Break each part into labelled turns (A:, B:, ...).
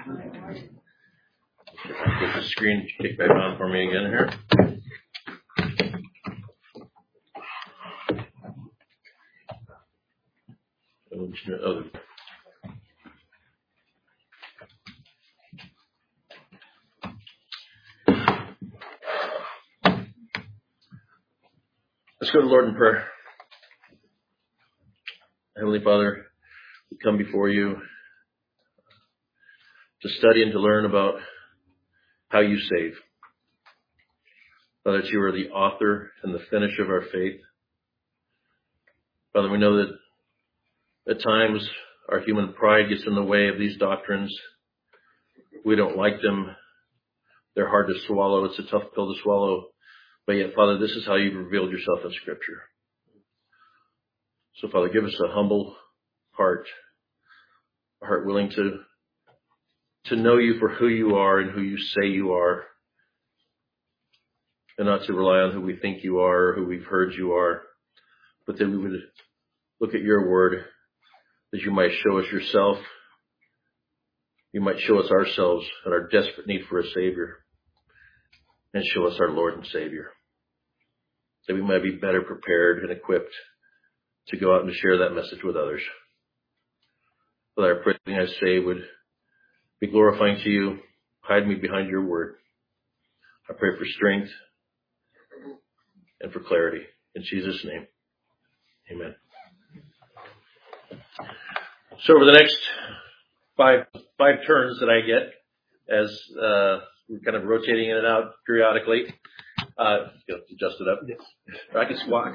A: Get the screen kicked back on for me again here. Let's go to the Lord in prayer. Heavenly Father, we come before you to study and to learn about how you save. Father, that you are the author and the finisher of our faith. Father, we know that at times our human pride gets in the way of these doctrines. We don't like them. They're hard to swallow. It's a tough pill to swallow. But yet, Father, this is how you've revealed yourself in Scripture. So, Father, give us a humble heart, a heart willing to know you for who you are and who you say you are, and not to rely on who we think you are or who we've heard you are, but that we would look at your word, that you might show us yourself, you might show us ourselves and our desperate need for a Savior, and show us our Lord and Savior, that we might be better prepared and equipped to go out and share that message with others. Father, I pray everything I say would be glorifying to you. Hide me behind your word. I pray for strength and for clarity. In Jesus' name, amen. So over the next five turns that I get, as we're kind of rotating in and out periodically, adjust it up. Yes. I can squat.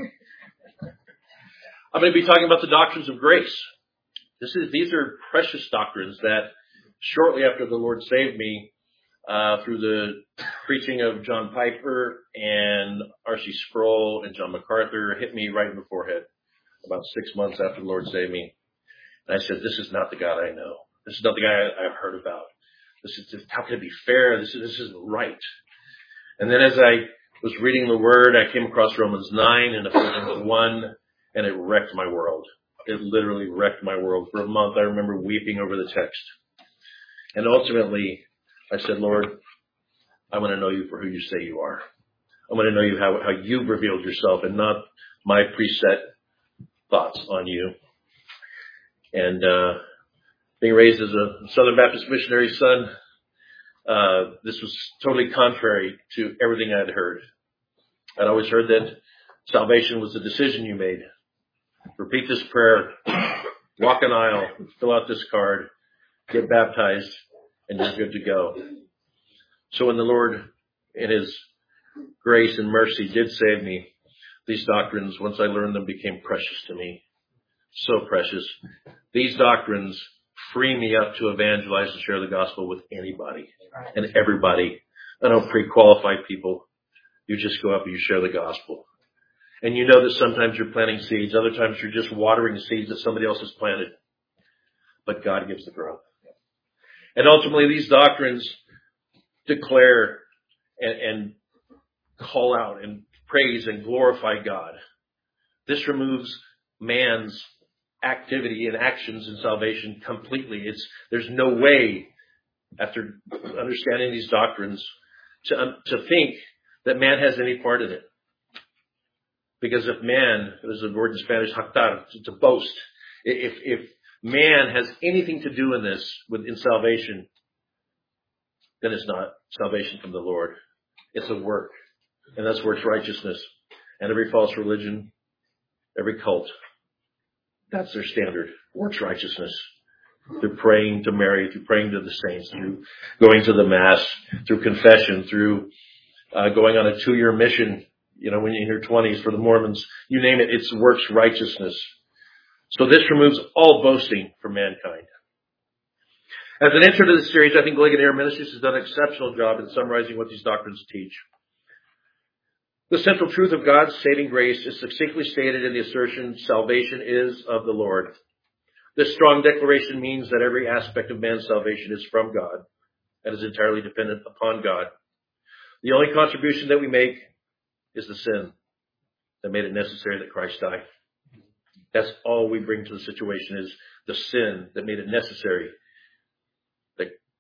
A: I'm going to be talking about the doctrines of grace. These are precious doctrines that shortly after the Lord saved me, through the preaching of John Piper and R.C. Sproul and John MacArthur, hit me right in the forehead about 6 months after the Lord saved me. And I said, this is not the God I know. This is not the guy I've heard about. This is just, how can it be fair? This isn't right. And then as I was reading the Word, I came across Romans 9 and Ephesians 1, and it wrecked my world. It literally wrecked my world. For a month, I remember weeping over the text. And ultimately, I said, Lord, I want to know you for who you say you are. I want to know you how you've revealed yourself and not my preset thoughts on you. And being raised as a Southern Baptist missionary son, this was totally contrary to everything I'd heard. I'd always heard that salvation was a decision you made. Repeat this prayer, walk an aisle, fill out this card, get baptized, and you're good to go. So when the Lord, in His grace and mercy, did save me, these doctrines, once I learned them, became precious to me. So precious. These doctrines free me up to evangelize and share the gospel with anybody and everybody. I don't pre-qualify people. You just go up and you share the gospel. And you know that sometimes you're planting seeds. Other times you're just watering seeds that somebody else has planted. But God gives the growth. And ultimately these doctrines declare and call out and praise and glorify God. This removes man's activity and actions in salvation completely. There's no way, after understanding these doctrines, to think that man has any part in it. Because if man, there's a word in Spanish, jactar, to boast. If man has anything to do in this, in salvation, then it's not salvation from the Lord. It's a work. And that's works righteousness. And every false religion, every cult, that's their standard. Works righteousness. Through praying to Mary, through praying to the saints, through going to the Mass, through confession, through going on a 2-year mission, when you're in your 20s for the Mormons, you name it, it's works righteousness. So this removes all boasting from mankind. As an intro to this series, I think Ligonier Ministries has done an exceptional job in summarizing what these doctrines teach. The central truth of God's saving grace is succinctly stated in the assertion, salvation is of the Lord. This strong declaration means that every aspect of man's salvation is from God and is entirely dependent upon God. The only contribution that we make is the sin that made it necessary that Christ die. That's all we bring to the situation, is the sin that made it necessary that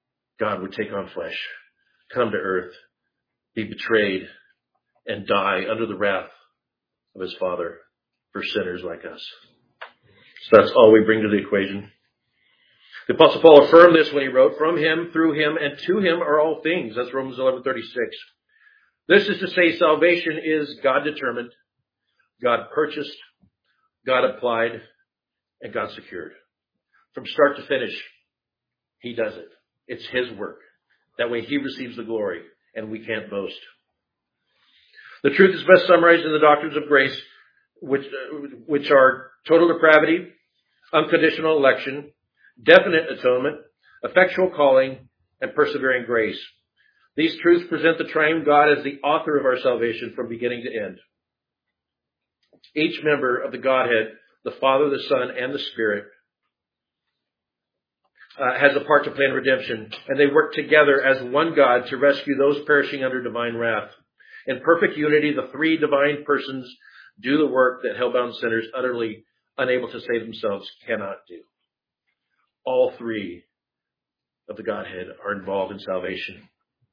A: God would take on flesh, come to earth, be betrayed, and die under the wrath of his Father for sinners like us. So that's all we bring to the equation. The Apostle Paul affirmed this when he wrote, from him, through him, and to him are all things. That's Romans 11:36. This is to say salvation is God determined, God purchased, God applied, and God secured. From start to finish, he does it. It's his work. That way he receives the glory, and we can't boast. The truth is best summarized in the doctrines of grace, which are total depravity, unconditional election, definite atonement, effectual calling, and persevering grace. These truths present the triune God as the author of our salvation from beginning to end. Each member of the Godhead, the Father, the Son, and the Spirit, has a part to plan redemption, and they work together as one God to rescue those perishing under divine wrath. In perfect unity, the three divine persons do the work that hell-bound sinners utterly unable to save themselves cannot do. All three of the Godhead are involved in salvation.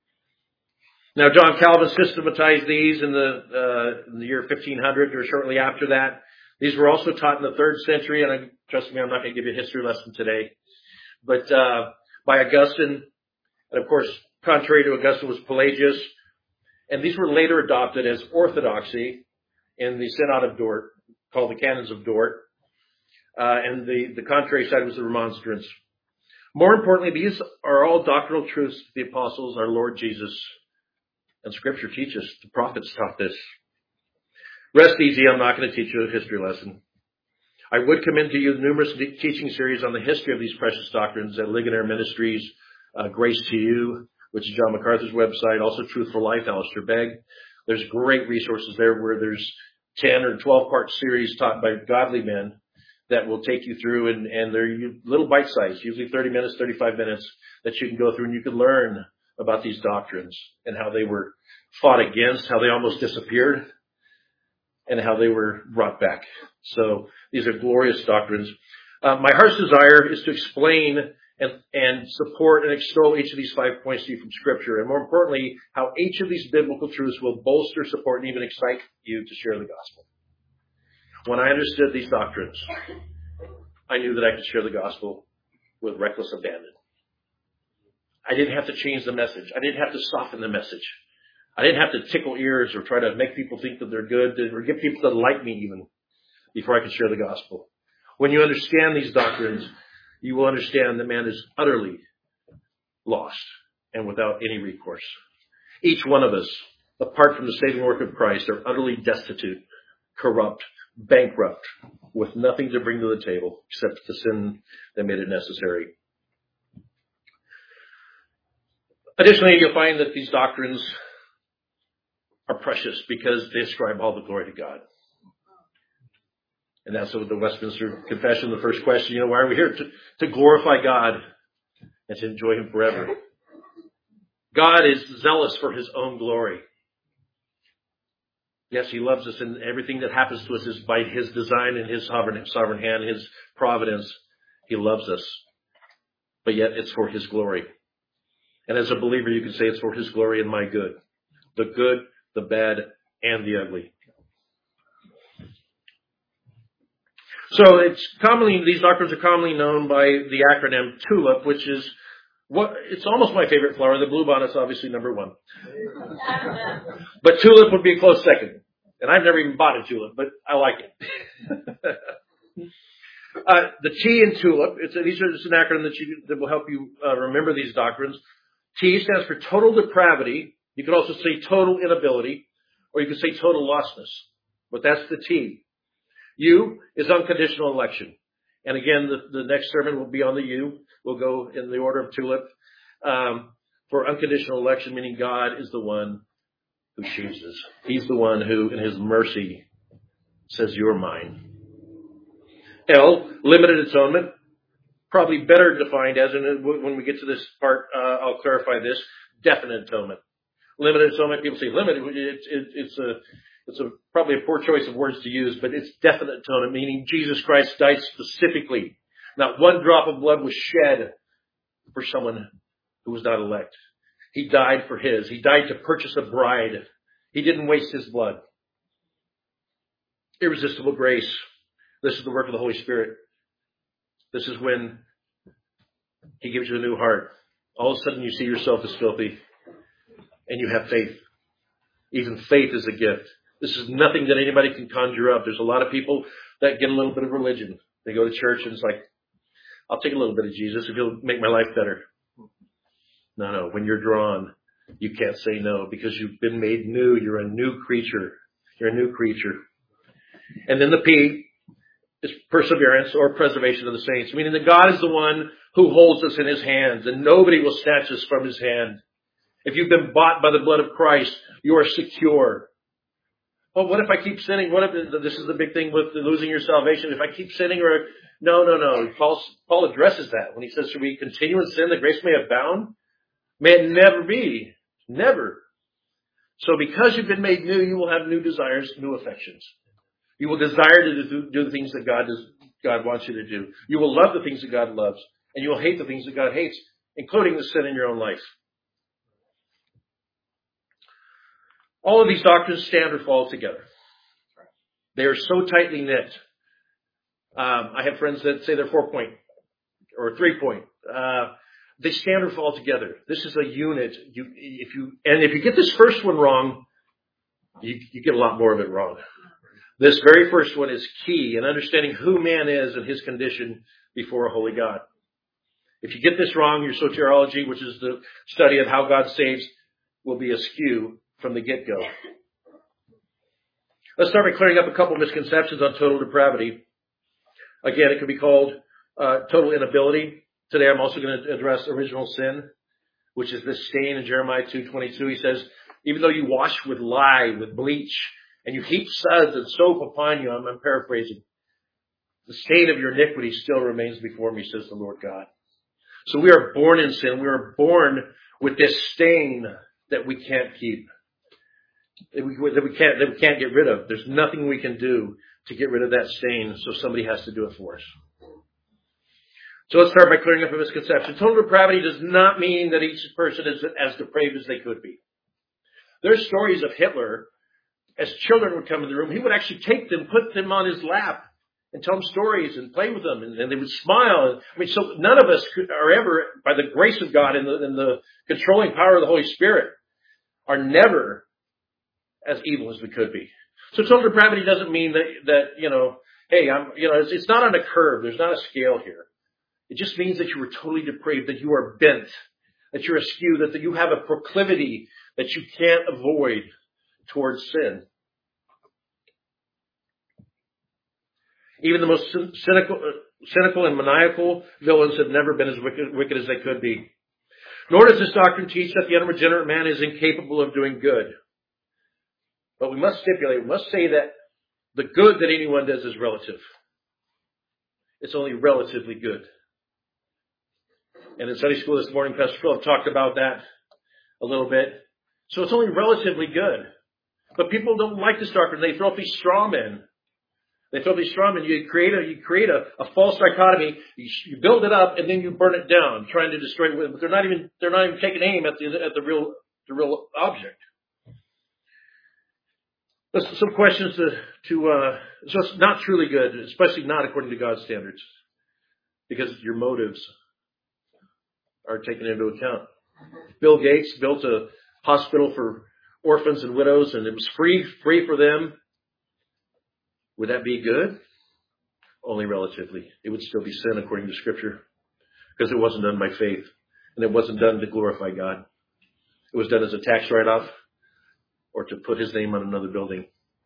A: Now, John Calvin systematized these in the year 1500 or shortly after that. These were also taught in the 3rd century, and trust me, I'm not going to give you a history lesson today. But by Augustine, and of course, contrary to Augustine was Pelagius. And these were later adopted as orthodoxy in the Synod of Dort, called the Canons of Dort. And the contrary side was the Remonstrance. More importantly, these are all doctrinal truths of the apostles, our Lord Jesus, and Scripture teaches. The prophets taught this. Rest easy, I'm not going to teach you a history lesson. I would commend to you the numerous teaching series on the history of these precious doctrines at Ligonier Ministries, Grace to You, which is John MacArthur's website, also Truth for Life, Alistair Begg. There's great resources there where there's 10 or 12-part series taught by godly men that will take you through, and they're little bite-sized, usually 30 minutes, 35 minutes, that you can go through and you can learn about these doctrines and how they were fought against, how they almost disappeared, and how they were brought back. So these are glorious doctrines. My heart's desire is to explain and support and extol each of these 5 points to you from Scripture, and more importantly, how each of these biblical truths will bolster, support, and even excite you to share the gospel. When I understood these doctrines, I knew that I could share the gospel with reckless abandon. I didn't have to change the message. I didn't have to soften the message. I didn't have to tickle ears or try to make people think that they're good or get people to like me even before I could share the gospel. When you understand these doctrines, you will understand that man is utterly lost and without any recourse. Each one of us, apart from the saving work of Christ, are utterly destitute, corrupt, bankrupt, with nothing to bring to the table except the sin that made it necessary. Additionally, you'll find that these doctrines are precious because they ascribe all the glory to God. And that's what the Westminster Confession, the first question, why are we here? To glorify God and to enjoy Him forever. God is zealous for His own glory. Yes, He loves us, and everything that happens to us is by His design and His sovereign hand, His providence. He loves us. But yet it's for His glory. And as a believer, you can say it's for His glory and my good. The good, the bad, and the ugly. So these doctrines are commonly known by the acronym TULIP, which is it's almost my favorite flower. The bluebonnet's obviously number one. But TULIP would be a close second. And I've never even bought a tulip, but I like it. The T in TULIP, it's an acronym that will help you remember these doctrines. T stands for total depravity. You could also say total inability, or you could say total lostness. But that's the T. U is unconditional election. And again, the next sermon will be on the U. We'll go in the order of TULIP. For unconditional election, meaning God is the one who chooses. He's the one who, in His mercy, says, you're mine. L, limited atonement. Probably better defined as, and when we get to this part, I'll clarify this, definite atonement. Limited atonement, people say limited, it's probably a poor choice of words to use, but it's definite atonement, meaning Jesus Christ died specifically. Not one drop of blood was shed for someone who was not elect. He died for his. He died to purchase a bride. He didn't waste his blood. Irresistible grace. This is the work of the Holy Spirit. This is when he gives you a new heart. All of a sudden you see yourself as filthy and you have faith. Even faith is a gift. This is nothing that anybody can conjure up. There's a lot of people that get a little bit of religion. They go to church and it's like, I'll take a little bit of Jesus if he'll make my life better. No. When you're drawn, you can't say no because you've been made new. You're a new creature. You're a new creature. And then the P is perseverance or preservation of the saints, meaning that God is the one who holds us in his hands and nobody will snatch us from his hand. If you've been bought by the blood of Christ, you are secure. Well, what if I keep sinning? What if this is the big thing with losing your salvation? If I keep sinning No. Paul addresses that when he says, should we continue in sin that grace may abound? May it never be. Never. So because you've been made new, you will have new desires, new affections. You will desire to do the things that God wants you to do. You will love the things that God loves. And you will hate the things that God hates, including the sin in your own life. All of these doctrines stand or fall together. They are so tightly knit. I have friends that say they're 4-point or 3-point. They stand or fall together. This is a unit. If you get this first one wrong, you get a lot more of it wrong. This very first one is key in understanding who man is and his condition before a holy God. If you get this wrong, your soteriology, which is the study of how God saves, will be askew from the get-go. Let's start by clearing up a couple of misconceptions on total depravity. Again, it could be called total inability. Today I'm also going to address original sin, which is this stain in Jeremiah 2:22. He says, even though you wash with lye, with bleach, and you heap suds and soap upon you, I'm paraphrasing, the stain of your iniquity still remains before me, says the Lord God. So we are born in sin. We are born with this stain that we can't keep, that we can't get rid of. There's nothing we can do to get rid of that stain, so somebody has to do it for us. So let's start by clearing up a misconception. Total depravity does not mean that each person is as depraved as they could be. There's stories of Hitler. As children would come in the room, he would actually take them, put them on his lap, and tell them stories and play with them, and they would smile. I mean, so none of us are ever, by the grace of God and the controlling power of the Holy Spirit, are never as evil as we could be. So total depravity doesn't mean that hey, it's not on a curve. There's not a scale here. It just means that you are totally depraved, that you are bent, that you're askew, that you have a proclivity that you can't avoid towards sin. Even the most cynical and maniacal villains have never been as wicked as they could be. Nor does this doctrine teach that the unregenerate man is incapable of doing good. But we must say that the good that anyone does is relative. It's only relatively good. And in Sunday school this morning, Pastor Philip talked about that a little bit. So it's only relatively good. But people don't like this doctrine. They throw up these straw men. You create a false dichotomy. You build it up and then you burn it down, trying to destroy it. But they're not even taking aim at the real object. Some questions so it's not truly good, especially not according to God's standards, because your motives are taken into account. Bill Gates built a hospital for orphans and widows, and it was free for them. Would that be good? Only relatively. It would still be sin according to Scripture, because it wasn't done by faith, and it wasn't done to glorify God. It was done as a tax write-off or to put his name on another building.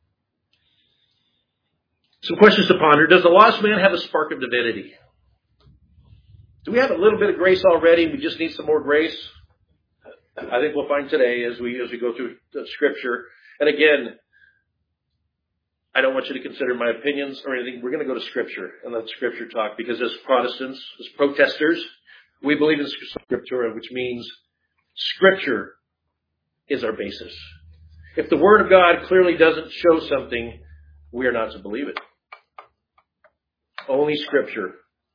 A: Some questions to ponder. Does the lost man have a spark of divinity? Do we have a little bit of grace already? We just need some more grace. I think we'll find today as we go through the Scripture. And again, I don't want you to consider my opinions or anything. We're going to go to Scripture and let Scripture talk, because as Protestants, as protesters, we believe in Scriptura, which means Scripture is our basis. If the Word of God clearly doesn't show something, we are not to believe it. Only Scripture.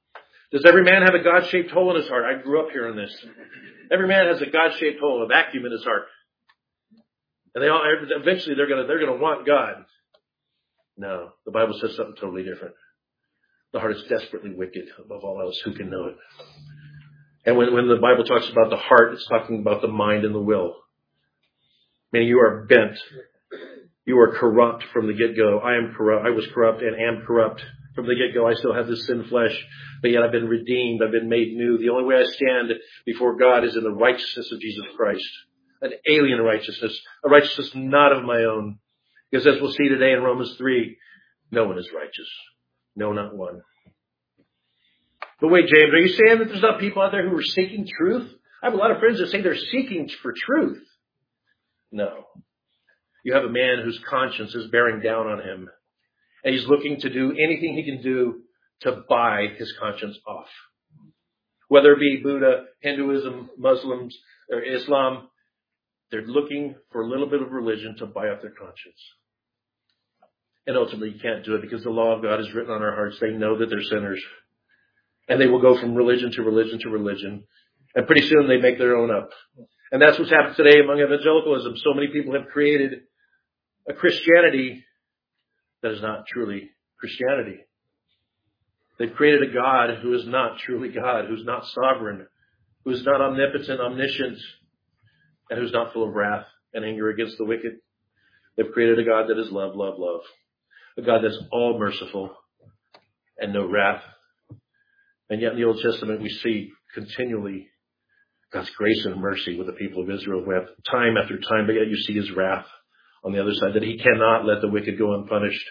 A: Does every man have a God-shaped hole in his heart? I grew up hearing this. Every man has a God-shaped hole, a vacuum in his heart. And eventually they're gonna want God. No, the Bible says something totally different. The heart is desperately wicked above all else. Who can know it? And when the Bible talks about the heart, it's talking about the mind and the will. Meaning you are bent. You are corrupt from the get-go. I am corrupt. I was corrupt and am corrupt from the get-go. I still have this sin flesh, but yet I've been redeemed. I've been made new. The only way I stand before God is in the righteousness of Jesus Christ. An alien righteousness, a righteousness not of my own. Because as we'll see today in Romans 3, no one is righteous. No, not one. But wait, James, are you saying that there's not people out there who are seeking truth? I have a lot of friends that say they're seeking for truth. No. You have a man whose conscience is bearing down on him. And he's looking to do anything he can do to buy his conscience off. Whether it be Buddha, Hinduism, Muslims, or Islam, they're looking for a little bit of religion to buy off their conscience. And ultimately you can't do it because the law of God is written on our hearts. They know that they're sinners. And they will go from religion to religion to religion. And pretty soon they make their own up. And that's what's happened today among evangelicalism. So many people have created a Christianity that is not truly Christianity. They've created a God who is not truly God, who's not sovereign, who's not omnipotent, omniscient, and who's not full of wrath and anger against the wicked. They've created a God that is love, love, love. A God that's all merciful and no wrath. And yet in the Old Testament we see continually God's grace and mercy with the people of Israel, who have time after time, but yet you see his wrath on the other side, that he cannot let the wicked go unpunished.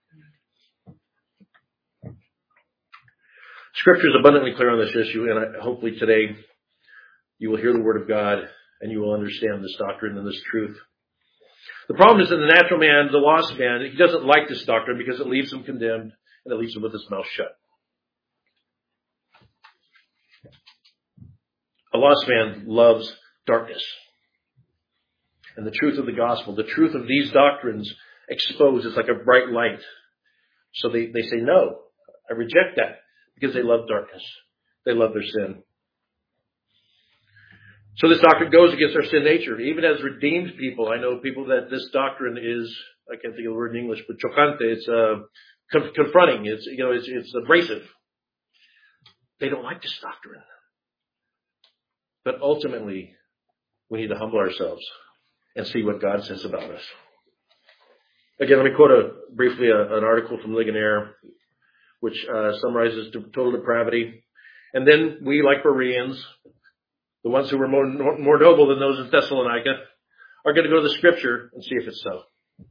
A: Scripture is abundantly clear on this issue, and hopefully today you will hear the word of God and you will understand this doctrine and this truth. The problem is that the natural man, the lost man, he doesn't like this doctrine because it leaves him condemned and it leaves him with his mouth shut. A lost man loves darkness. And the truth of the gospel, the truth of these doctrines exposed is like a bright light. So they say, no, I reject that, because they love darkness. They love their sin. So this doctrine goes against our sin nature. Even as redeemed people, I know people that this doctrine is, I can't think of the word in English, but chocante, it's confronting, it's abrasive. They don't like this doctrine. But ultimately, we need to humble ourselves and see what God says about us. Again, let me quote briefly an article from Ligonier, which summarizes total depravity. And then we, like Bereans, the ones who were more noble than those in Thessalonica, are going to go to the Scripture and see if it's so.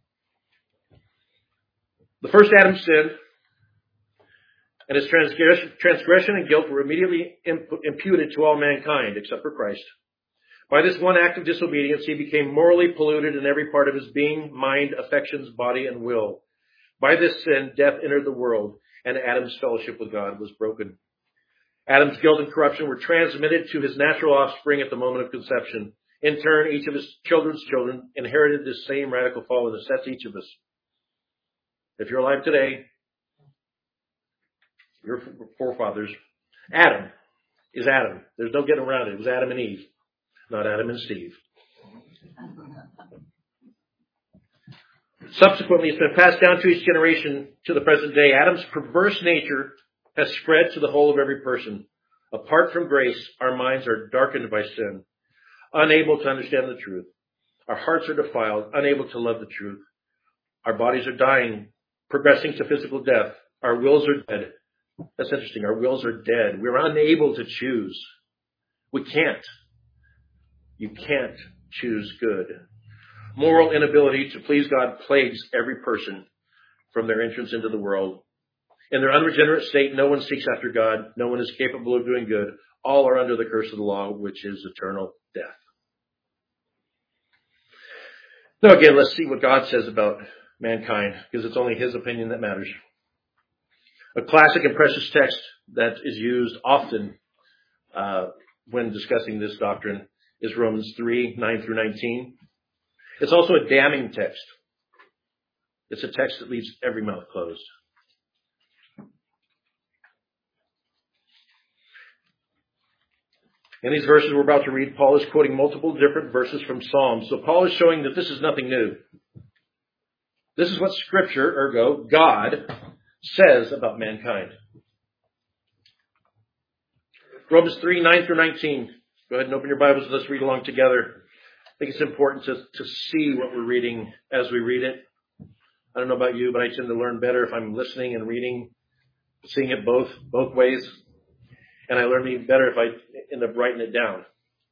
A: The first Adam sinned, and his transgression and guilt were immediately imputed to all mankind, except for Christ. By this one act of disobedience, he became morally polluted in every part of his being, mind, affections, body, and will. By this sin, death entered the world, and Adam's fellowship with God was broken. Adam's guilt and corruption were transmitted to his natural offspring at the moment of conception. In turn, each of his children's children inherited this same radical fallenness. That's each of us. If you're alive today, your forefathers, Adam is Adam. There's no getting around it. It was Adam and Eve, not Adam and Steve. Subsequently, it's been passed down to each generation to the present day. Adam's perverse nature has spread to the whole of every person. Apart from grace, our minds are darkened by sin, unable to understand the truth. Our hearts are defiled, unable to love the truth. Our bodies are dying, progressing to physical death. Our wills are dead. That's interesting. Our wills are dead. We're unable to choose. We can't. You can't choose good. Moral inability to please God plagues every person from their entrance into the world. In their unregenerate state, no one seeks after God. No one is capable of doing good. All are under the curse of the law, which is eternal death. Now again, let's see what God says about mankind, because it's only his opinion that matters. A classic and precious text that is used often when discussing this doctrine is Romans 3, 9 through 19. It's also a damning text. It's a text that leaves every mouth closed. In these verses we're about to read, Paul is quoting multiple different verses from Psalms. So Paul is showing that this is nothing new. This is what Scripture, ergo, God, says about mankind. Romans 3, 9 through 19. Go ahead and open your Bibles and let's read along together. I think it's important to see what we're reading as we read it. I don't know about you, but I tend to learn better if I'm listening and reading, seeing it both ways. And I learn even better if I end up writing it down.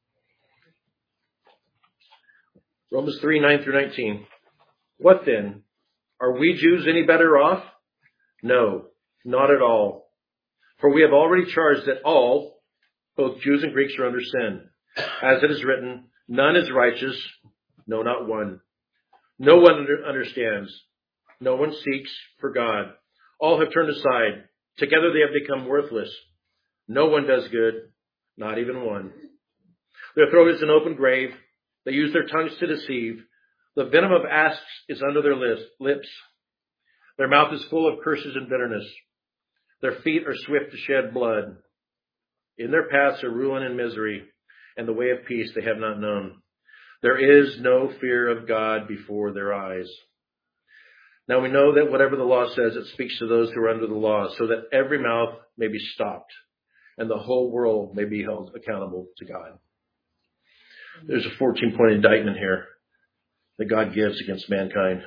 A: Romans 3, 9 through 19. What then? Are we Jews any better off? No, not at all. For we have already charged that all, both Jews and Greeks, are under sin. As it is written, none is righteous, no, not one. No one understands. No one seeks for God. All have turned aside. Together they have become worthless. No one does good, not even one. Their throat is an open grave. They use their tongues to deceive. The venom of asps is under their lips. Their mouth is full of curses and bitterness. Their feet are swift to shed blood. In their paths are ruin and misery, and the way of peace they have not known. There is no fear of God before their eyes. Now we know that whatever the law says, it speaks to those who are under the law, so that every mouth may be stopped, and the whole world may be held accountable to God. There's a 14-point indictment here that God gives against mankind.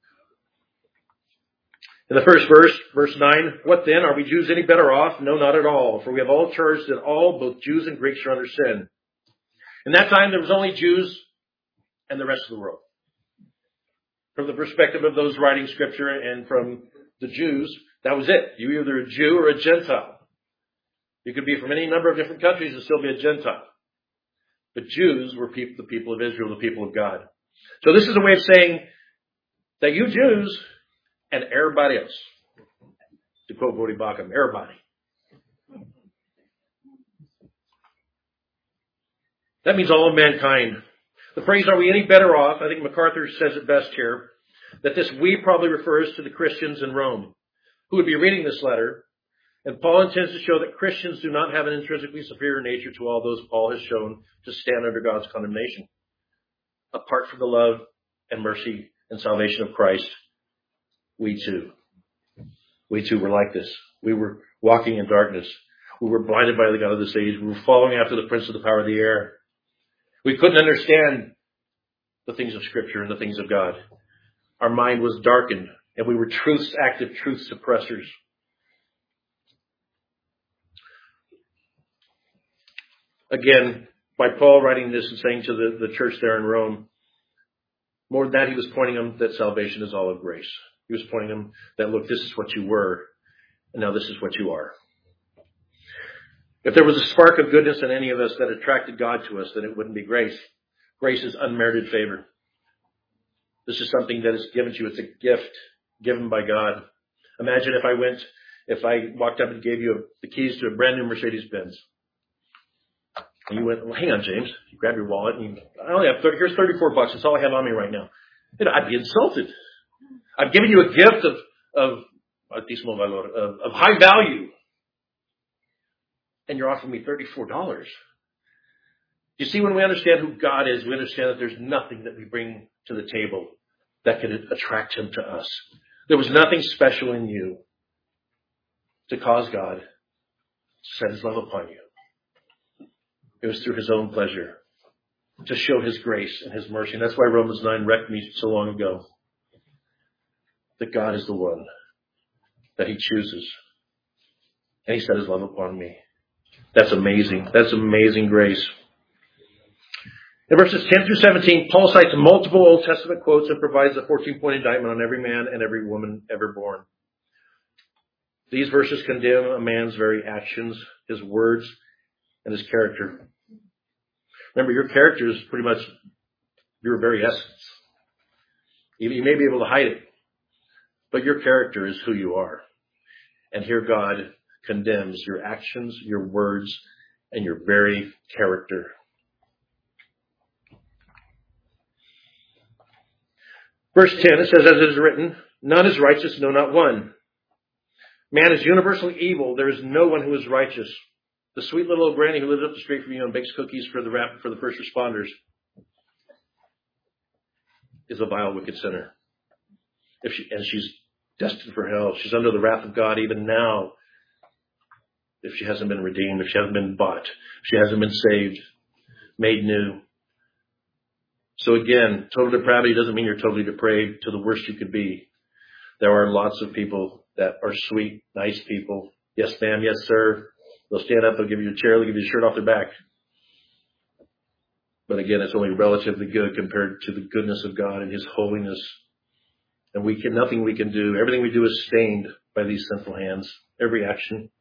A: In the first verse 9, what then? Are we Jews any better off? No, not at all. For we have all charged that all, both Jews and Greeks, are under sin. In that time, there was only Jews and the rest of the world. From the perspective of those writing Scripture and from the Jews, that was it. You were either a Jew or a Gentile. You could be from any number of different countries and still be a Gentile. But Jews were the people of Israel, the people of God. So this is a way of saying that you Jews and everybody else, to quote Voddie Baucham, everybody. That means all of mankind. The phrase, are we any better off? I think MacArthur says it best here, that this we probably refers to the Christians in Rome who would be reading this letter. And Paul intends to show that Christians do not have an intrinsically superior nature to all those Paul has shown to stand under God's condemnation. Apart from the love and mercy and salvation of Christ, we too were like this. We were walking in darkness. We were blinded by the God of this age. We were following after the prince of the power of the air. We couldn't understand the things of Scripture and the things of God. Our mind was darkened, and we were active truth suppressors. Again, by Paul writing this and saying to the church there in Rome, more than that, he was pointing them that salvation is all of grace. He was pointing them that, look, this is what you were, and now this is what you are. If there was a spark of goodness in any of us that attracted God to us, then it wouldn't be grace. Grace is unmerited favor. This is something that is given to you. It's a gift given by God. Imagine if I walked up and gave you the keys to a brand new Mercedes-Benz. And you went, well, hang on, James. You grab your wallet and I only have here's $34. That's all I have on me right now. I'd be insulted. I've given you a gift of high value. And you're offering me $34. You see, when we understand who God is, we understand that there's nothing that we bring to the table that could attract him to us. There was nothing special in you to cause God to set his love upon you. It was through his own pleasure to show his grace and his mercy. And that's why Romans 9 wrecked me so long ago. That God is the one that he chooses. And he set his love upon me. That's amazing. That's amazing grace. In verses 10 through 17, Paul cites multiple Old Testament quotes and provides a 14-point indictment on every man and every woman ever born. These verses condemn a man's very actions, his words, and his character. Remember, your character is pretty much your very essence. You may be able to hide it, but your character is who you are. And here God condemns your actions, your words, and your very character. Verse 10, it says, as it is written, none is righteous, no, not one. Man is universally evil. There is no one who is righteous. The sweet little old granny who lives up the street from you and bakes cookies for the first responders is a vile, wicked sinner. And she's destined for hell. She's under the wrath of God even now. If she hasn't been redeemed, if she hasn't been bought, if she hasn't been saved, made new. So again, total depravity doesn't mean you're totally depraved to the worst you could be. There are lots of people that are sweet, nice people. Yes, ma'am. Yes, sir. They'll stand up. They'll give you a chair. They'll give you a shirt off their back. But again, it's only relatively good compared to the goodness of God and His holiness. And nothing we can do. Everything we do is stained by these sinful hands. Every action.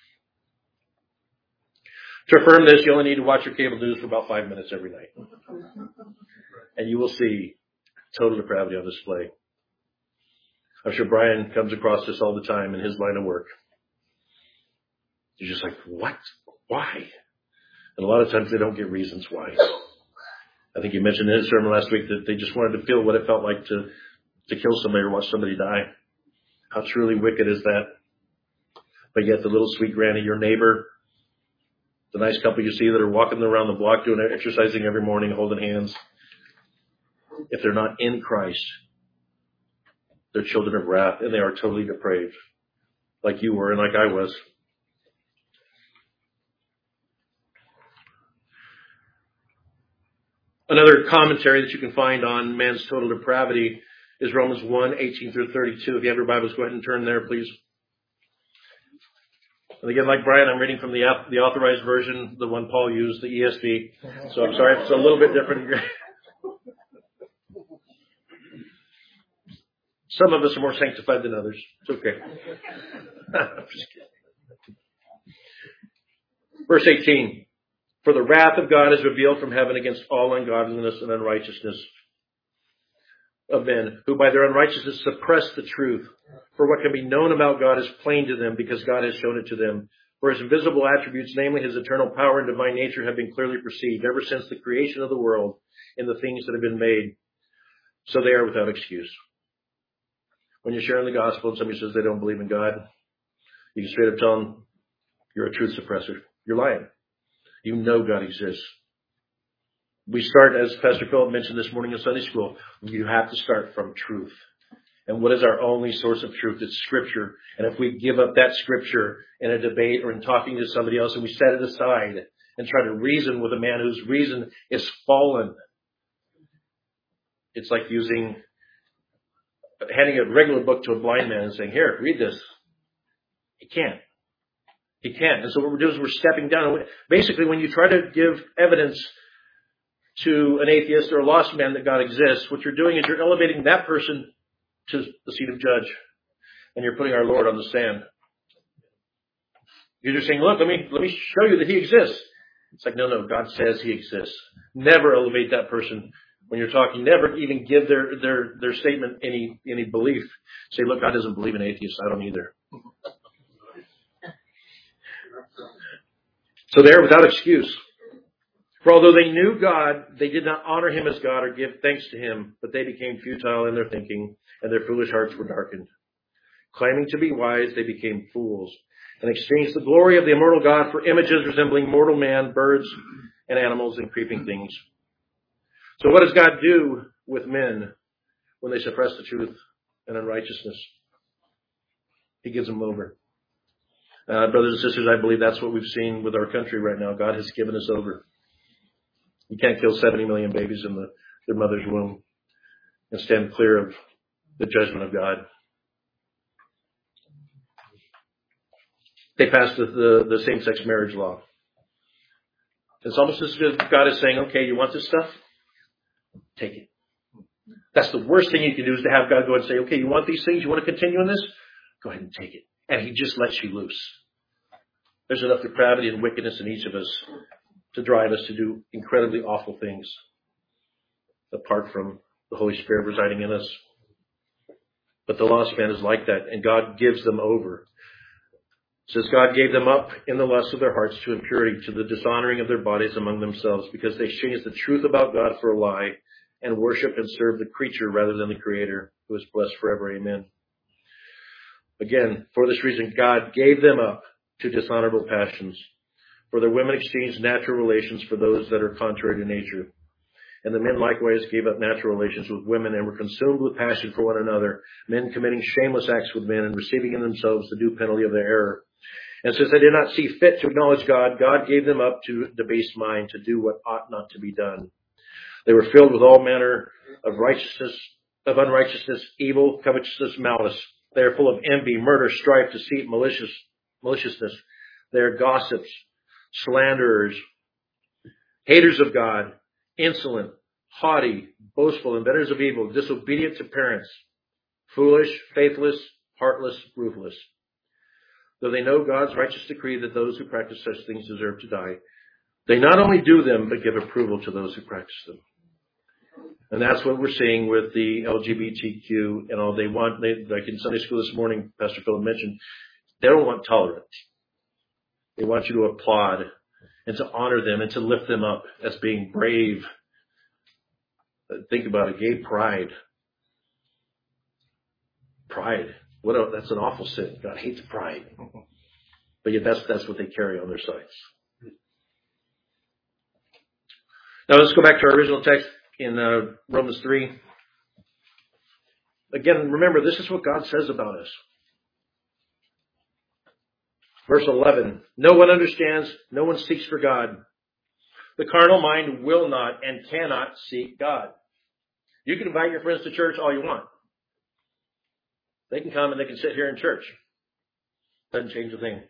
A: To affirm this, you only need to watch your cable news for about 5 minutes every night. And you will see total depravity on display. I'm sure Brian comes across this all the time in his line of work. You're just like, what? Why? And a lot of times they don't get reasons why. I think you mentioned in his sermon last week that they just wanted to feel what it felt like to kill somebody or watch somebody die. How truly wicked is that? But yet the little sweet granny, your neighbor, the nice couple you see that are walking around the block doing exercising every morning, holding hands. If they're not in Christ, they're children of wrath and they are totally depraved. Like you were and like I was. Another commentary that you can find on man's total depravity is Romans 1:18 through 32. If you have your Bibles, go ahead and turn there, please. And again, like Brian, I'm reading from the authorized version, the one Paul used, the ESV. So I'm sorry if it's a little bit different. Some of us are more sanctified than others. It's okay. I'm just kidding. Verse 18. For the wrath of God is revealed from heaven against all ungodliness and unrighteousness of men, who by their unrighteousness suppress the truth. For what can be known about God is plain to them, because God has shown it to them. For His invisible attributes, namely His eternal power and divine nature, have been clearly perceived ever since the creation of the world in the things that have been made. So they are without excuse. When you're sharing the gospel and somebody says they don't believe in God, you can straight up tell them, you're a truth suppressor. You're lying. You know God exists. We start, as Pastor Philip mentioned this morning in Sunday school, you have to start from truth. And what is our only source of truth? It's Scripture. And if we give up that Scripture in a debate or in talking to somebody else and we set it aside and try to reason with a man whose reason is fallen, it's like handing a regular book to a blind man and saying, here, read this. He can't. He can't. And so what we're doing is we're stepping down. Basically, when you try to give evidence to an atheist or a lost man that God exists, what you're doing is you're elevating that person to the seat of judge. And you're putting our Lord on the stand. You're just saying, look, let me show you that He exists. It's like, no, God says He exists. Never elevate that person when you're talking. Never even give their statement any belief. Say, look, God doesn't believe in atheists. I don't either. So they're without excuse. For although they knew God, they did not honor Him as God or give thanks to Him, but they became futile in their thinking, and their foolish hearts were darkened. Claiming to be wise, they became fools, and exchanged the glory of the immortal God for images resembling mortal man, birds, and animals, and creeping things. So what does God do with men when they suppress the truth and unrighteousness? He gives them over. Brothers and sisters, I believe that's what we've seen with our country right now. God has given us over. You can't kill 70 million babies in their mother's womb and stand clear of the judgment of God. They passed the same-sex marriage law. It's almost as if God is saying, okay, you want this stuff? Take it. That's the worst thing you can do, is to have God go and say, okay, you want these things? You want to continue in this? Go ahead and take it. And He just lets you loose. There's enough depravity and wickedness in each of us to drive us to do incredibly awful things apart from the Holy Spirit residing in us. But the lost man is like that, and God gives them over. It says God gave them up in the lust of their hearts to impurity, to the dishonoring of their bodies among themselves, because they exchanged the truth about God for a lie and worship and serve the creature rather than the Creator, who is blessed forever. Amen. Again, for this reason, God gave them up to dishonorable passions. For the women exchanged natural relations for those that are contrary to nature. And the men likewise gave up natural relations with women and were consumed with passion for one another, men committing shameless acts with men and receiving in themselves the due penalty of their error. And since they did not see fit to acknowledge God, God gave them up to debased mind to do what ought not to be done. They were filled with all manner of unrighteousness, evil, covetousness, malice. They are full of envy, murder, strife, deceit, maliciousness. They are gossips, slanderers, haters of God, insolent, haughty, boastful, inventors of evil, disobedient to parents, foolish, faithless, heartless, ruthless. Though they know God's righteous decree that those who practice such things deserve to die, they not only do them, but give approval to those who practice them. And that's what we're seeing with the LGBTQ and all. Like in Sunday school this morning, Pastor Philip mentioned, they don't want tolerance. They want you to applaud and to honor them and to lift them up as being brave. Think about it, gay pride. Pride. That's an awful sin. God hates pride. But yet that's what they carry on their sides. Now let's go back to our original text in Romans 3. Again, remember, this is what God says about us. Verse 11, no one understands, no one seeks for God. The carnal mind will not and cannot seek God. You can invite your friends to church all you want. They can come and they can sit here in church. Doesn't change a thing.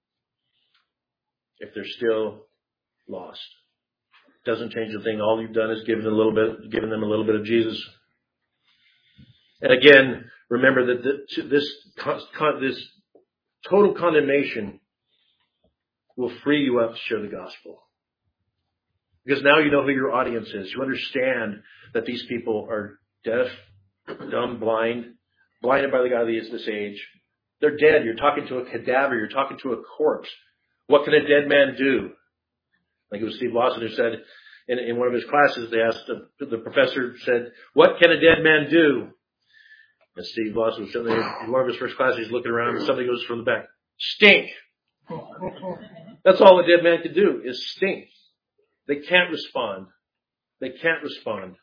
A: If they're still lost. Doesn't change a thing. All you've done is given them a little bit of Jesus. And again, remember that this total condemnation will free you up to share the gospel. Because now you know who your audience is. You understand that these people are deaf, dumb, blinded by the God of this age. They're dead. You're talking to a cadaver. You're talking to a corpse. What can a dead man do? Like it was Steve Lawson who said in one of his classes, they asked, the professor said, what can a dead man do? And Steve Lawson was sitting there in one of his first classes, he's looking around and somebody goes from the back, stink. That's all a dead man can do is stink. They can't respond. They can't respond.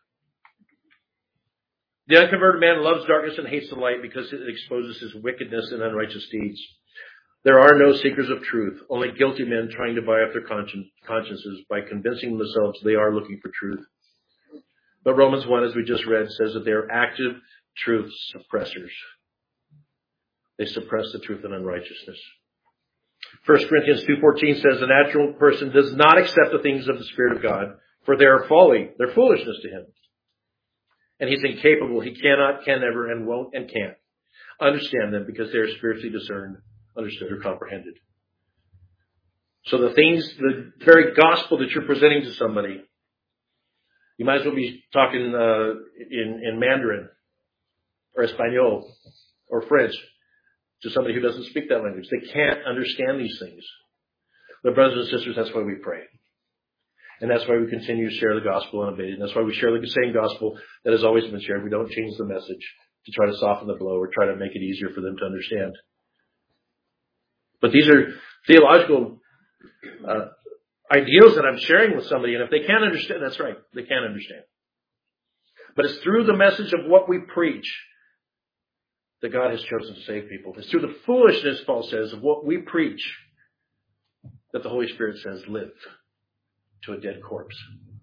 A: The unconverted man loves darkness and hates the light because it exposes his wickedness and unrighteous deeds. There are no seekers of truth, only guilty men trying to buy up their consciences by convincing themselves they are looking for truth. But Romans 1, as we just read, says that they are active truth suppressors. They suppress the truth and unrighteousness. 1 Corinthians 2:14 says the natural person does not accept the things of the Spirit of God, for they are folly, they're foolishness to him. And he's incapable, he cannot, can never, and won't, and can't understand them because they are spiritually discerned, understood, or comprehended. So the very gospel that you're presenting to somebody, you might as well be talking in Mandarin or Espanol or French to somebody who doesn't speak that language. They can't understand these things. But brothers and sisters, that's why we pray. And that's why we continue to share the gospel unabated. And that's why we share the same gospel that has always been shared. We don't change the message to try to soften the blow or try to make it easier for them to understand. But these are theological ideals that I'm sharing with somebody. And if they can't understand, that's right, they can't understand. But it's through the message of what we preach that God has chosen to save people. It's through the foolishness, Paul says, of what we preach that the Holy Spirit says, live to a dead corpse.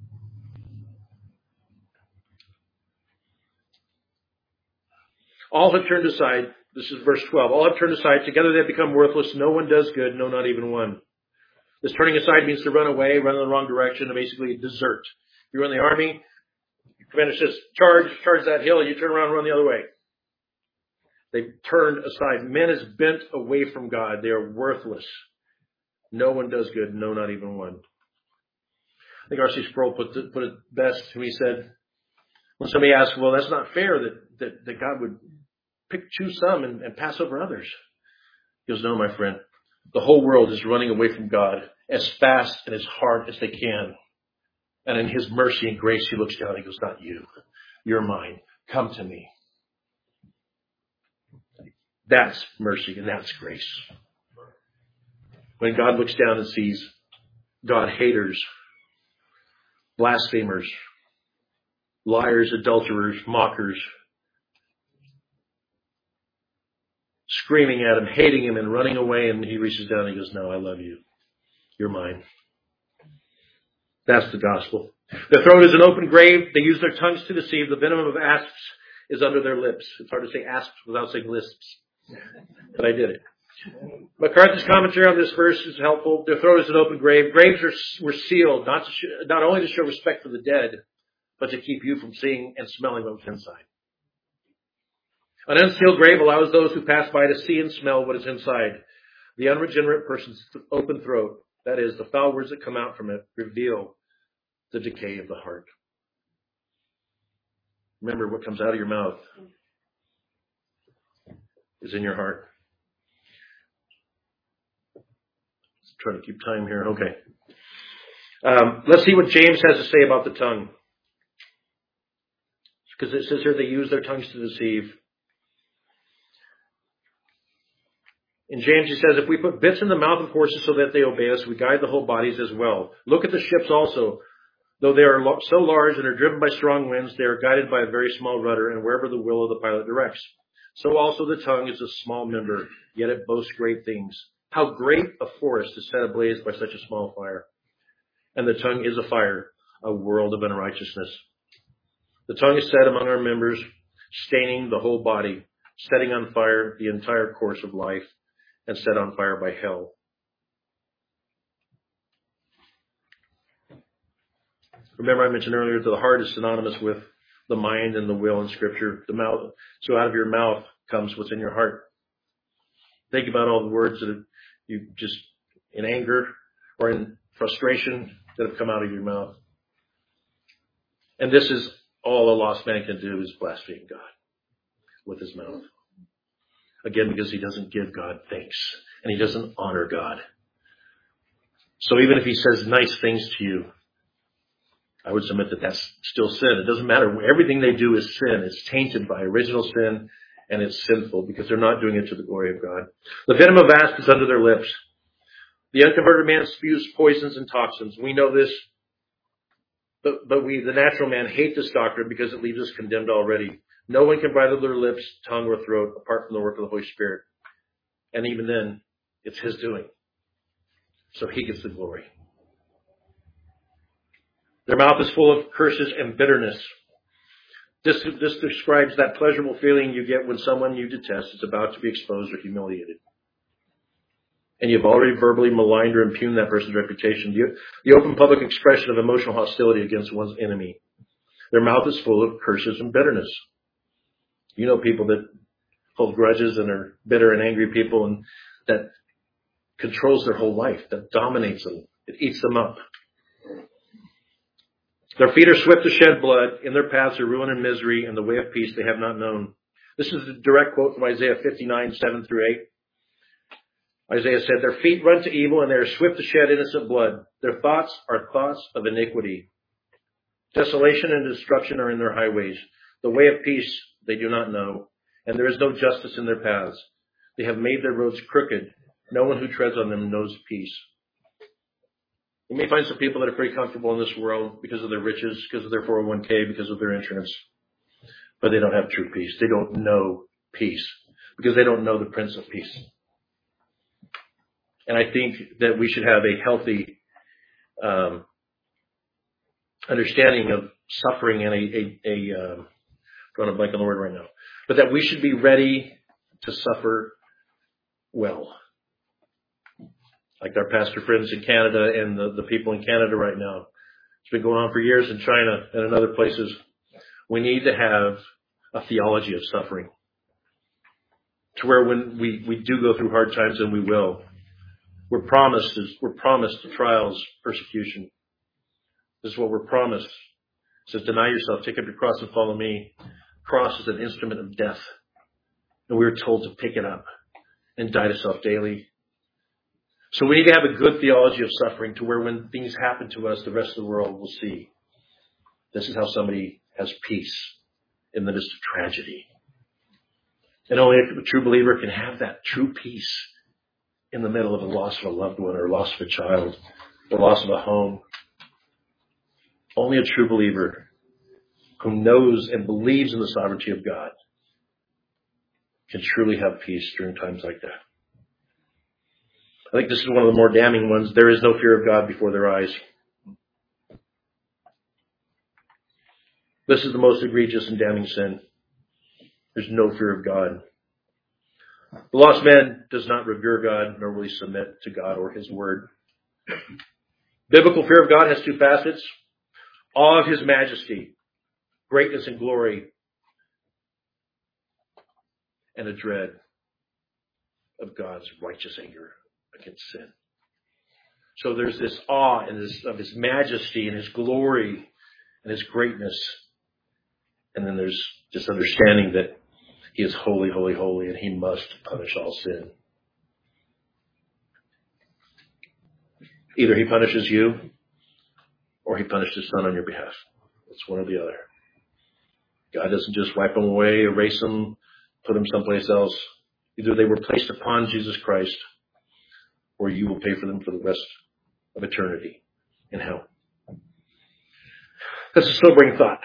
A: All have turned aside. This is verse 12. All have turned aside. Together they have become worthless. No one does good. No, not even one. This turning aside means to run away, run in the wrong direction, and basically desert. If you're in the army, your commander says, charge that hill. You turn around and run the other way. They've turned aside. Men is bent away from God. They are worthless. No one does good. No, not even one. I think R.C. Sproul put it best when he said, when somebody asked, well, that's not fair that God would choose some and pass over others. He goes, no, my friend. The whole world is running away from God as fast and as hard as they can. And in his mercy and grace, he looks down and he goes, not you. You're mine. Come to me. That's mercy and that's grace. When God looks down and sees God haters, blasphemers, liars, adulterers, mockers, screaming at him, hating him, and running away. And he reaches down and he goes, no, I love you. You're mine. That's the gospel. Their throat is an open grave. They use their tongues to deceive. The venom of asps is under their lips. It's hard to say asps without saying lisps, but I did it. MacArthur's commentary on this verse is helpful. Their throat is an open grave. Graves were sealed not only to show respect for the dead, but to keep you from seeing and smelling what was inside. An unsealed grave allows those who pass by to see and smell what is inside. The unregenerate person's open throat, that is, the foul words that come out from it, reveal the decay of the heart. Remember, what comes out of your mouth is in your heart. Let's try to keep time here. Okay. Let's see what James has to say about the tongue. Because it says here they use their tongues to deceive. In James, he says, if we put bits in the mouth of horses so that they obey us, we guide the whole bodies as well. Look at the ships also. Though they are so large and are driven by strong winds, they are guided by a very small rudder and wherever the will of the pilot directs. So also the tongue is a small member, yet it boasts great things. How great a forest is set ablaze by such a small fire. And the tongue is a fire, a world of unrighteousness. The tongue is set among our members, staining the whole body, setting on fire the entire course of life, and set on fire by hell. Remember, I mentioned earlier that the heart is synonymous with the mind and the will in Scripture. The mouth. So out of your mouth comes what's in your heart. Think about all the words that you just, in anger or in frustration, that have come out of your mouth. And this is all a lost man can do, is blaspheme God with his mouth. Again, because he doesn't give God thanks and he doesn't honor God. So even if he says nice things to you, I would submit that that's still sin. It doesn't matter. Everything they do is sin. It's tainted by original sin, and it's sinful because they're not doing it to the glory of God. The venom of asp is under their lips. The unconverted man spews poisons and toxins. We know this, but we, the natural man, hate this doctrine because it leaves us condemned already. No one can bridle their lips, tongue, or throat apart from the work of the Holy Spirit. And even then, it's his doing. So he gets the glory. Their mouth is full of curses and bitterness. This describes that pleasurable feeling you get when someone you detest is about to be exposed or humiliated. And you've already verbally maligned or impugned that person's reputation. The open public expression of emotional hostility against one's enemy. Their mouth is full of curses and bitterness. You know people that hold grudges and are bitter and angry people, and that controls their whole life, that dominates them. It eats them up. Their feet are swift to shed blood. In their paths are ruin and misery, and the way of peace they have not known. This is a direct quote from Isaiah 59, 7 through 8. Isaiah said, their feet run to evil, and they are swift to shed innocent blood. Their thoughts are thoughts of iniquity. Desolation and destruction are in their highways. The way of peace they do not know, and there is no justice in their paths. They have made their roads crooked. No one who treads on them knows peace. You may find some people that are pretty comfortable in this world because of their riches, because of their 401k, because of their insurance. But they don't have true peace. They don't know peace because they don't know the Prince of Peace. And I think that we should have a healthy understanding of suffering and drawing a blank on the word right now. But that we should be ready to suffer well. Like our pastor friends in Canada and the people in Canada right now. It's been going on for years in China and in other places. We need to have a theology of suffering. To where when we do go through hard times, and we will, we're promised trials, persecution. This is what we're promised. It says, deny yourself, take up your cross and follow me. Cross is an instrument of death. And we're told to pick it up and die to self daily. So we need to have a good theology of suffering to where when things happen to us, the rest of the world will see this is how somebody has peace in the midst of tragedy. And only a true believer can have that true peace in the middle of a loss of a loved one or loss of a child the loss of a home. Only a true believer who knows and believes in the sovereignty of God can truly have peace during times like that. I think this is one of the more damning ones. There is no fear of God before their eyes. This is the most egregious and damning sin. There's no fear of God. The lost man does not revere God, nor will he submit to God or his word. Biblical fear of God has two facets: awe of his majesty, greatness and glory, and a dread of God's righteous anger against sin. So there's this awe of his majesty and his glory and his greatness. And then there's this understanding that he is holy, holy, holy, and he must punish all sin. Either he punishes you or he punished his son on your behalf. It's one or the other. God doesn't just wipe them away, erase them, put them someplace else. Either they were placed upon Jesus Christ or you will pay for them for the rest of eternity in hell. That's a sobering thought.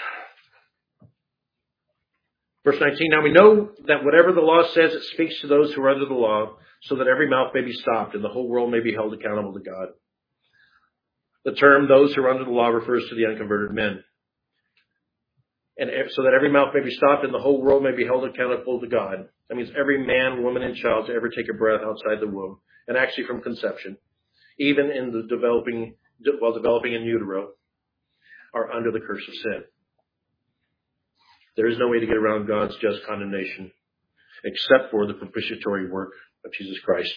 A: Verse 19, now we know that whatever the law says, it speaks to those who are under the law, so that every mouth may be stopped and the whole world may be held accountable to God. The term those who are under the law refers to the unconverted men. And so that every mouth may be stopped and the whole world may be held accountable to God. That means every man, woman, and child to ever take a breath outside the womb, and actually from conception, even in the developing in utero, are under the curse of sin. There is no way to get around God's just condemnation except for the propitiatory work of Jesus Christ.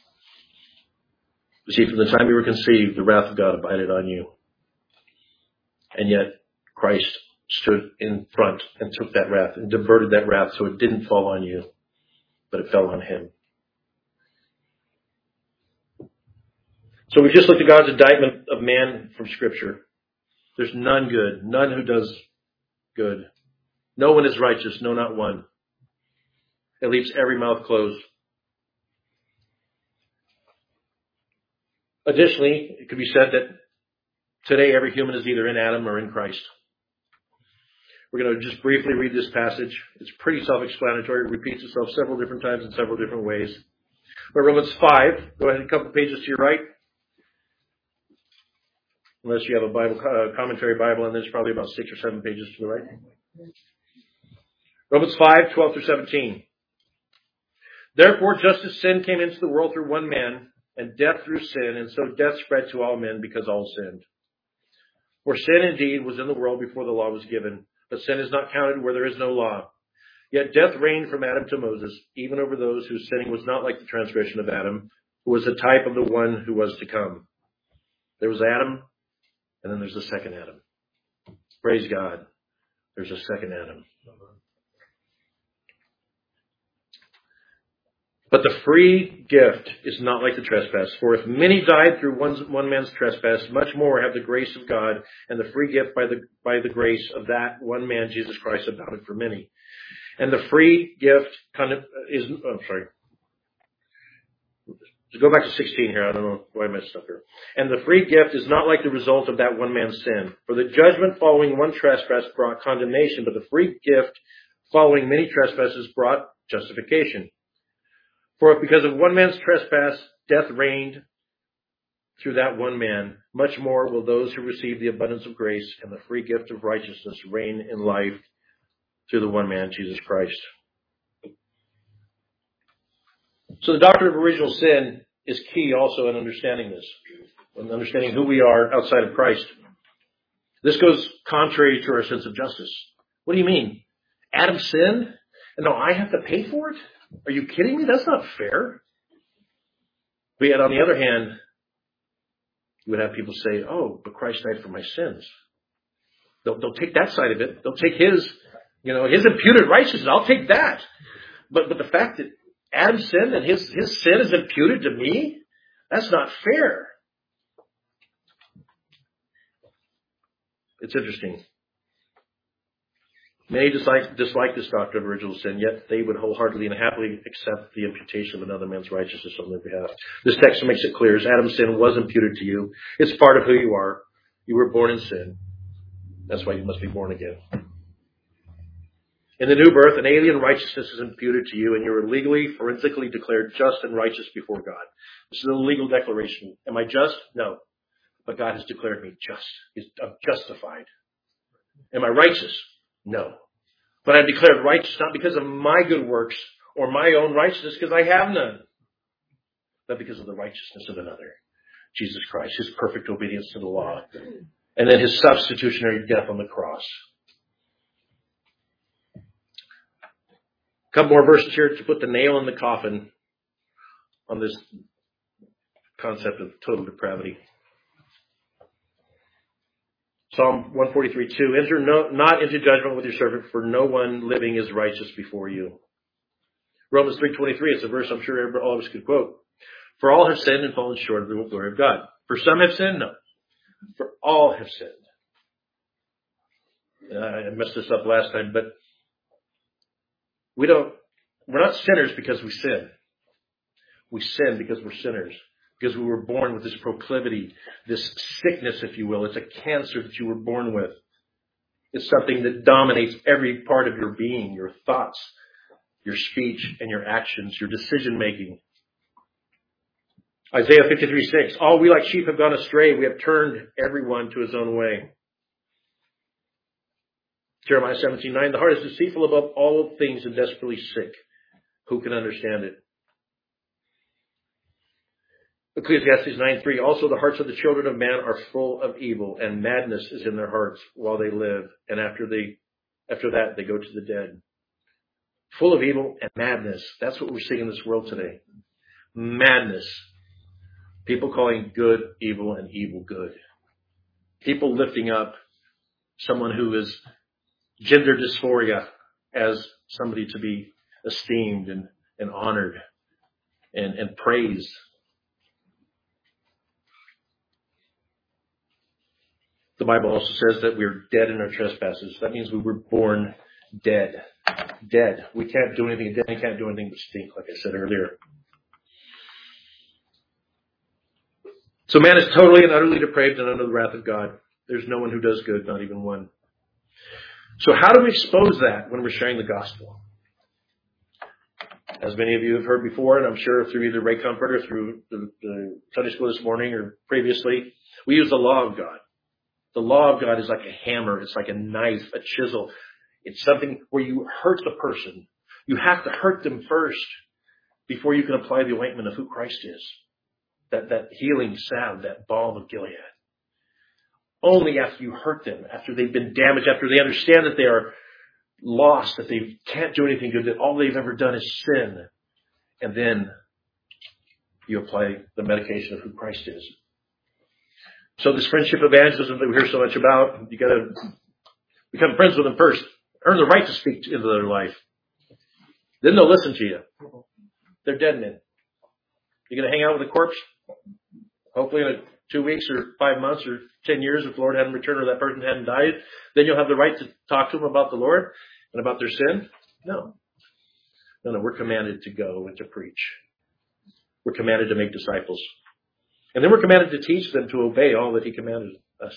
A: You see, from the time you were conceived, the wrath of God abided on you. And yet, Christ stood in front and took that wrath and diverted that wrath so it didn't fall on you, but it fell on him. So we just looked at God's indictment of man from Scripture. There's none good, none who does good. No one is righteous, no, not one. It leaves every mouth closed. Additionally, it could be said that today every human is either in Adam or in Christ. We're going to just briefly read this passage. It's pretty self-explanatory. It repeats itself several different times in several different ways. But Romans 5, go ahead a couple pages to your right. Unless you have a Bible commentary Bible, and there's probably about 6 or 7 pages to the right. Romans 5, 12 through 17. Therefore, just as sin came into the world through one man, and death through sin, and so death spread to all men because all sinned. For sin indeed was in the world before the law was given, but sin is not counted where there is no law. Yet death reigned from Adam to Moses, even over those whose sinning was not like the transgression of Adam, who was the type of the one who was to come. There was Adam, and then there's the second Adam. Praise God. There's a second Adam. But the free gift is not like the trespass. For if many died through one man's trespass, much more have the grace of God and the free gift by the grace of that one man, Jesus Christ, abounded for many. And the free gift is, go back to 16 here. I don't know why I messed up here. And the free gift is not like the result of that one man's sin. For the judgment following one trespass brought condemnation, but the free gift following many trespasses brought justification. For if because of one man's trespass death reigned through that one man, much more will those who receive the abundance of grace and the free gift of righteousness reign in life through the one man, Jesus Christ. So the doctrine of original sin is key also in understanding this, in understanding who we are outside of Christ. This goes contrary to our sense of justice. What do you mean? Adam sinned, and now I have to pay for it? Are you kidding me? That's not fair. But yet, on the other hand, you would have people say, oh, but Christ died for my sins. They'll take that side of it. They'll take his imputed righteousness. I'll take that. But the fact that Adam sinned and his sin is imputed to me, that's not fair. It's interesting. Many dislike this doctrine of original sin, yet they would wholeheartedly and happily accept the imputation of another man's righteousness on their behalf. This text makes it clear, as Adam's sin was imputed to you, it's part of who you are. You were born in sin. That's why you must be born again. In the new birth, an alien righteousness is imputed to you, and you are legally, forensically declared just and righteous before God. This is a legal declaration. Am I just? No. But God has declared me just. I'm justified. Am I righteous? No. But I'm declared righteous not because of my good works or my own righteousness, because I have none, but because of the righteousness of another, Jesus Christ, his perfect obedience to the law, and then his substitutionary death on the cross. A couple more verses here to put the nail in the coffin on this concept of total depravity. Psalm 143:2, enter not into judgment with your servant, for no one living is righteous before you. Romans 3:23, it's a verse I'm sure all of us could quote. For all have sinned and fallen short of the glory of God. For some have sinned? No. For all have sinned. I messed this up last time, but we're not sinners because we sin. We sin because we're sinners. Because we were born with this proclivity, this sickness, if you will. It's a cancer that you were born with. It's something that dominates every part of your being, your thoughts, your speech, and your actions, your decision making. Isaiah 53:6, all we like sheep have gone astray. We have turned everyone to his own way. Jeremiah 17:9, the heart is deceitful above all things and desperately sick. Who can understand it? Ecclesiastes 9:3, also the hearts of the children of man are full of evil, and madness is in their hearts while they live, and after that they go to the dead. Full of evil and madness. That's what we're seeing in this world today. Madness. People calling good evil and evil good. People lifting up someone who is gender dysphoria as somebody to be esteemed and honored and praised. The Bible also says that we're dead in our trespasses. That means we were born dead. Dead. We can't do anything. Dead can't do anything but stink, like I said earlier. So man is totally and utterly depraved and under the wrath of God. There's no one who does good, not even one. So how do we expose that when we're sharing the gospel? As many of you have heard before, and I'm sure through either Ray Comfort or through the Sunday school this morning or previously, we use the law of God. The law of God is like a hammer. It's like a knife, a chisel. It's something where you hurt the person. You have to hurt them first before you can apply the ointment of who Christ is. That healing salve, that balm of Gilead. Only after you hurt them, after they've been damaged, after they understand that they are lost, that they can't do anything good, that all they've ever done is sin. And then you apply the medication of who Christ is. So this friendship evangelism that we hear so much about, you got to become friends with them first. Earn the right to speak into their life. Then they'll listen to you. They're dead men. You're going to hang out with a corpse? Hopefully in 2 weeks or 5 months or 10 years, if the Lord hadn't returned or that person hadn't died, then you'll have the right to talk to them about the Lord and about their sin? No. No, we're commanded to go and to preach. We're commanded to make disciples. And then we're commanded to teach them to obey all that he commanded us.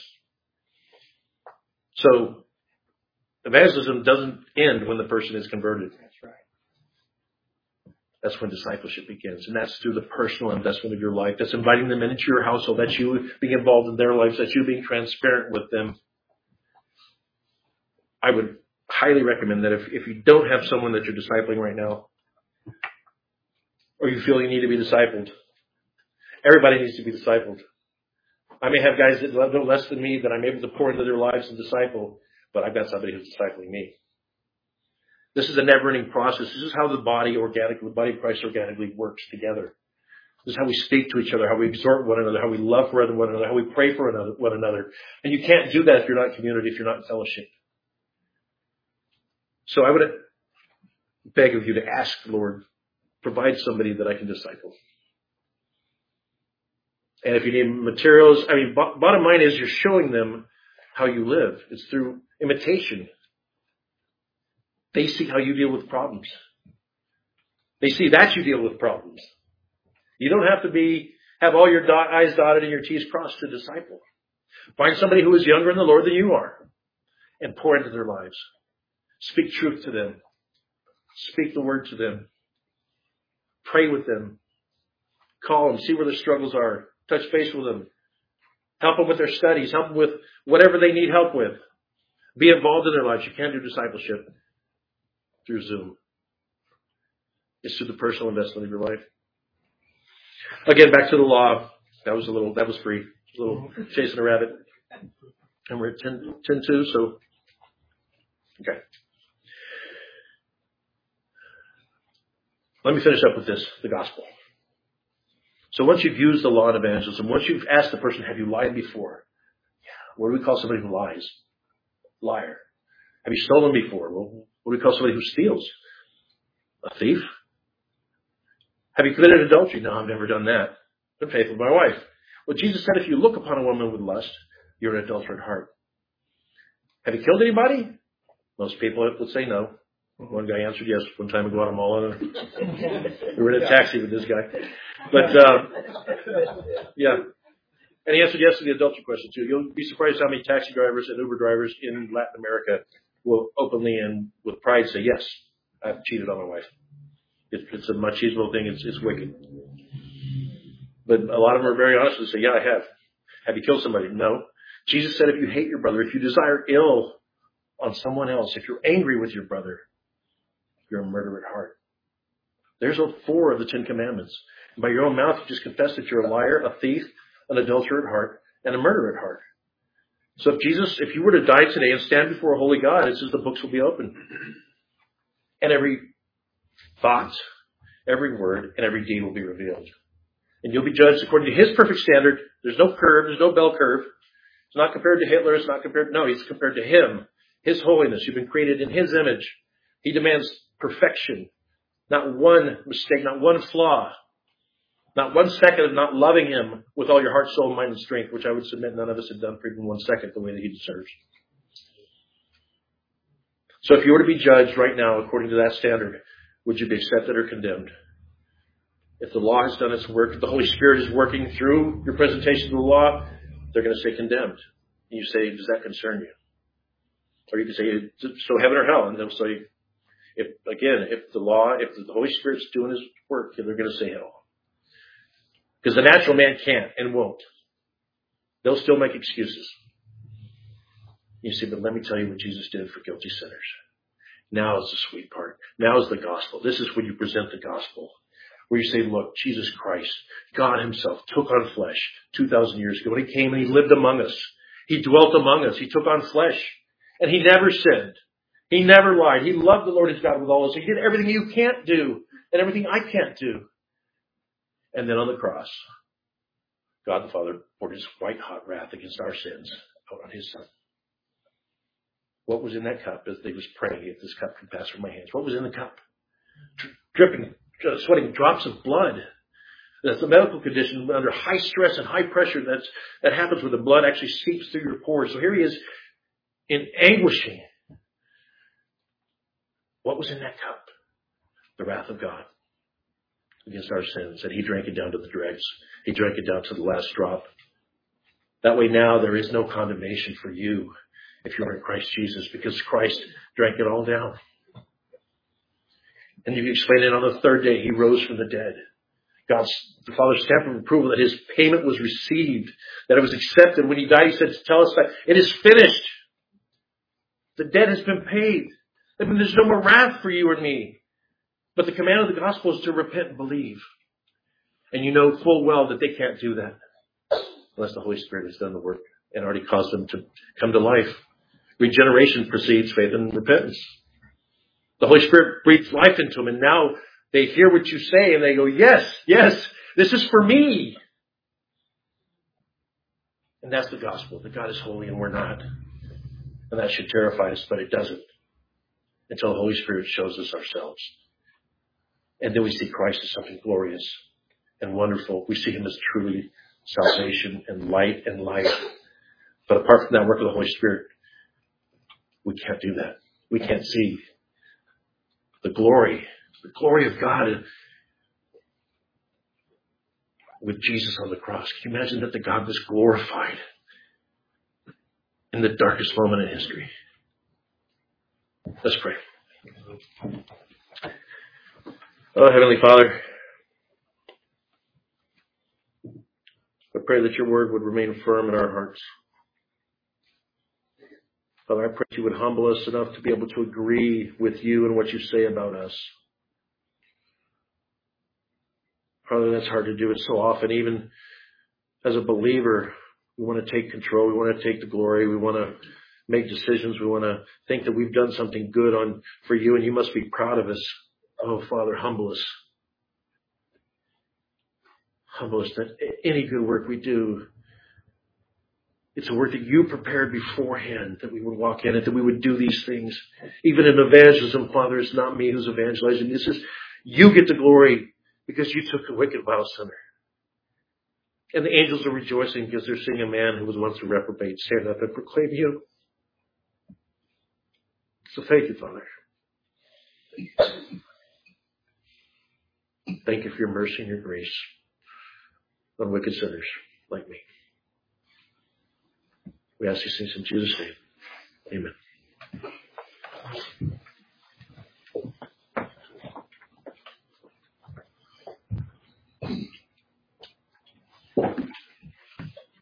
A: So, evangelism doesn't end when the person is converted. That's right. That's when discipleship begins. And that's through the personal investment of your life. That's inviting them into your household. That's you being involved in their lives. That's you being transparent with them. I would highly recommend that if you don't have someone that you're discipling right now, or you feel you need to be discipled, everybody needs to be discipled. I may have guys that know less than me that I'm able to pour into their lives and disciple, but I've got somebody who's discipling me. This is a never-ending process. This is how the body of Christ organically works together. This is how we speak to each other, how we exhort one another, how we love for one another, how we pray for one another. And you can't do that if you're not in community, if you're not in fellowship. So I would beg of you to ask the Lord, provide somebody that I can disciple. And if you need materials, bottom line is you're showing them how you live. It's through imitation. They see how you deal with problems. They see that you deal with problems. You don't have to have all your I's dotted and your T's crossed to disciple. Find somebody who is younger in the Lord than you are and pour into their lives. Speak truth to them. Speak the word to them. Pray with them. Call them. See where their struggles are. Touch base with them. Help them with their studies. Help them with whatever they need help with. Be involved in their lives. You can't do discipleship through Zoom. It's through the personal investment of your life. Again, back to the law. That was free. A little chasing a rabbit. And we're at 10:2, so, okay. Let me finish up with this, the gospel. So once you've used the law and evangelism, once you've asked the person, have you lied before? Yeah. What do we call somebody who lies? Liar. Have you stolen before? Well, what do we call somebody who steals? A thief. Have you committed adultery? No, I've never done that. I'm faithful to my wife. Well, Jesus said if you look upon a woman with lust, you're an adulterer at heart. Have you killed anybody? Most people would say no. One guy answered yes one time in Guatemala. We were in a taxi with this guy. But, yeah. And he answered yes to the adultery question too. You'll be surprised how many taxi drivers and Uber drivers in Latin America will openly and with pride say, yes, I've cheated on my wife. It's a machismo thing. It's wicked. But a lot of them are very honest and say, yeah, I have. Have you killed somebody? No. Jesus said if you hate your brother, if you desire ill on someone else, if you're angry with your brother, you're a murderer at heart. There's 4 of the 10 commandments. And by your own mouth, you just confess that you're a liar, a thief, an adulterer at heart, and a murderer at heart. So if you were to die today and stand before a holy God, it says the books will be open. And every thought, every word, and every deed will be revealed. And you'll be judged according to His perfect standard. There's no curve. There's no bell curve. It's not compared to Hitler. It's not compared. No, it's compared to Him. His holiness. You've been created in His image. He demands perfection. Not one mistake, not one flaw. Not 1 second of not loving Him with all your heart, soul, mind, and strength, which I would submit none of us have done for even 1 second the way that He deserves. So if you were to be judged right now according to that standard, would you be accepted or condemned? If the law has done its work, if the Holy Spirit is working through your presentation of the law, they're going to say condemned. And you say, does that concern you? Or you can say, so heaven or hell. And they'll say, if the Holy Spirit's doing His work, they're going to say hell. Because the natural man can't and won't. They'll still make excuses. You say, but let me tell you what Jesus did for guilty sinners. Now is the sweet part. Now is the gospel. This is when you present the gospel. Where you say, look, Jesus Christ, God Himself took on flesh 2,000 years ago. When He came and He lived among us. He dwelt among us. He took on flesh. And He never sinned. He never lied. He loved the Lord His God with all His. He did everything you can't do and everything I can't do. And then on the cross, God the Father poured His white hot wrath against our sins out on His Son. What was in that cup as they was praying, if this cup can pass from my hands? What was in the cup? Dripping, sweating drops of blood. That's a medical condition under high stress and high pressure that happens where the blood actually seeps through your pores. So here He is in anguishing. What was in that cup? The wrath of God against our sins. And He drank it down to the dregs. He drank it down to the last drop. That way now there is no condemnation for you if you are in Christ Jesus, because Christ drank it all down. And you can explain it on the third day He rose from the dead. The Father's stamp of approval that His payment was received, that it was accepted. When He died, He said, tell us that it is finished. The debt has been paid. I mean, there's no more wrath for you or me. But the command of the gospel is to repent and believe. And you know full well that they can't do that unless the Holy Spirit has done the work and already caused them to come to life. Regeneration precedes faith and repentance. The Holy Spirit breathes life into them, and now they hear what you say and they go, yes, this is for me. And that's the gospel, that God is holy and we're not. And that should terrify us, but it doesn't until the Holy Spirit shows us ourselves. And then we see Christ as something glorious and wonderful. We see Him as truly salvation and light and life. But apart from that work of the Holy Spirit, we can't do that. We can't see the glory of God with Jesus on the cross. Can you imagine that the God was glorified in the darkest moment in history? Let's pray. Oh, Heavenly Father, I pray that your word would remain firm in our hearts. Father, I pray that you would humble us enough to be able to agree with you and what you say about us. Father, that's hard to do it so often. Even as a believer, we want to take control. We want to take the glory. We want to make decisions. We want to think that we've done something good for you, and you must be proud of us. Oh, Father, humble us. Humble us that any good work we do, it's a work that you prepared beforehand, that we would walk in it, that we would do these things. Even in evangelism, Father, it's not me who's evangelizing. This is you get the glory because you took a wicked, vile sinner. And the angels are rejoicing because they're seeing a man who was once a reprobate stand up and proclaim you. So thank you, Father. Thank you for your mercy and your grace on wicked sinners like me. We ask these things in Jesus' name. Amen.